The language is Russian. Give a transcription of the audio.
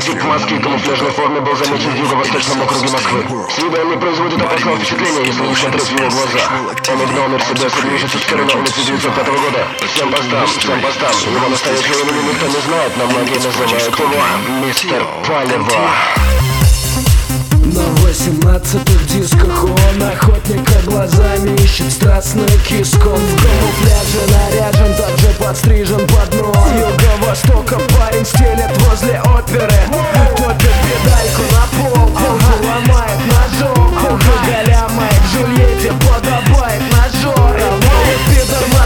Тип маски и камуфляжной форме был замечен в юго-восточном округе Москвы. С виду он не производит опасного впечатления, если не смотреть в его глаза. Он угнал Мерседес и движется в сторону улицы 905 года. Всем постам. Его настоящего имени никто не знает, но многие называют его Мистер Палево. На 18-х дисках он охотника глазами ищет страстную киску. В камуфляже наряжен, также подстрижен под нос. С юго-востока парень стелет возле оперы. Топит педальку на пол, ломает ножом. Гоголя моей Джульетте подобрал.